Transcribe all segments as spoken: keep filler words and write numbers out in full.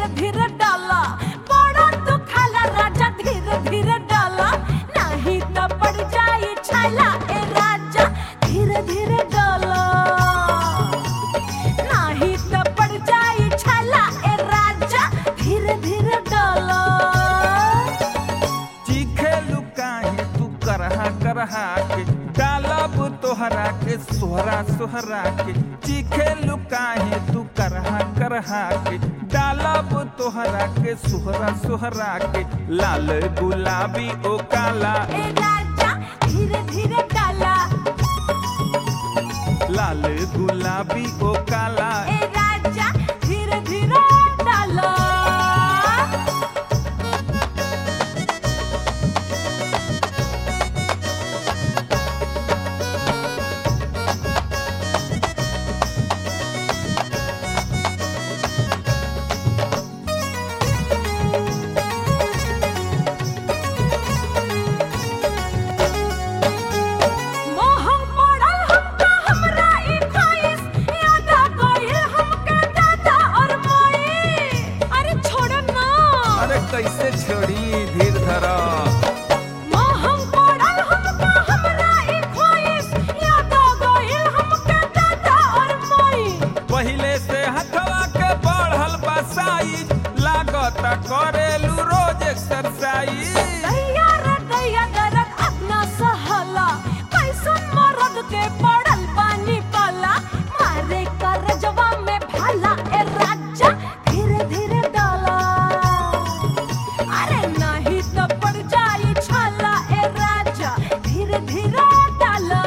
धीरे धीरे डाला बड़ा तू खाला राजा धीरे धीरे डाला नहीं तो पड़ जाई छाला ए राजा धीरे धीरे डाला नहीं तो पड़ जाई छाला ए राजा धीरे धीरे डाला चीखे लुकाहे तू करहा करहा के डालब तोहरा के सोहरा सोहरा के चीखे लुकाहे तू करहा करहा के डालब तोहरा के सोहरा सोहरा के लाल गुलाबी ओ काला ए राजा धीरे धीरे डाला लाल गुलाबी ओ काला ए राजा धीरे धीरे डाला कैसे छोड़ी धीर धरा मोहम पड़ल हमका हमरा ई ख्वाहिश याद आ गइल हमके दादा और माई पहिले से हथवा के बढ़ल बा साइज लागत करेलू रोज एक्सरसाइज दैया रे दैया दर्द अपना सहला कैसन मरद के पड़ल पानी पाला मारे कर जवा में भाला ए राजा धीरे धीरे डाला अरे नहीं तो पड़ जाई छाला ए राजा धीरे धीरे डाला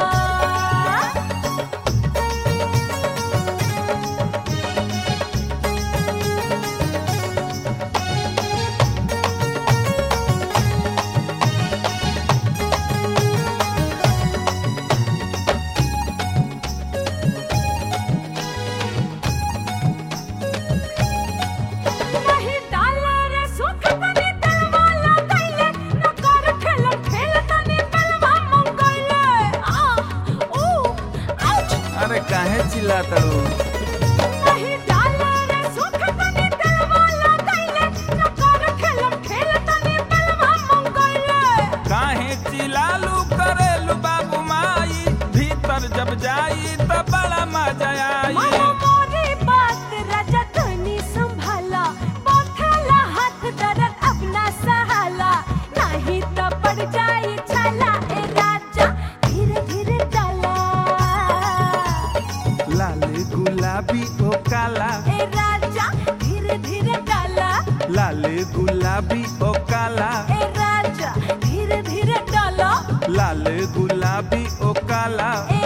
नहीं डाला रे सुख तनी तलवाला कैले न कर खेल खेल तनी तलवा मंगले आ ओ आउच अरे काहे चिल्लातड़ू नहीं डाला रे सुख तनी तलवाला कैले न कर खेल खेल तनी तलवा मंगले काहे चिल्लालू करेलू बाबू माई भीतर जब जाई त बड़ा मजा आई मानो मोरी बात राजा धनी संभाला बोथला हाथ दर्द अपना सहाला नहीं तो पड़ जाई छाला ए राजा धीरे धीरे डाला लाल गुलाबी ओ काला ए राजा धीरे धीरे डाला लाल गुलाबी ओ काला ए राजा धीरे धीरे डाला लाल गुलाबी ओ काला ए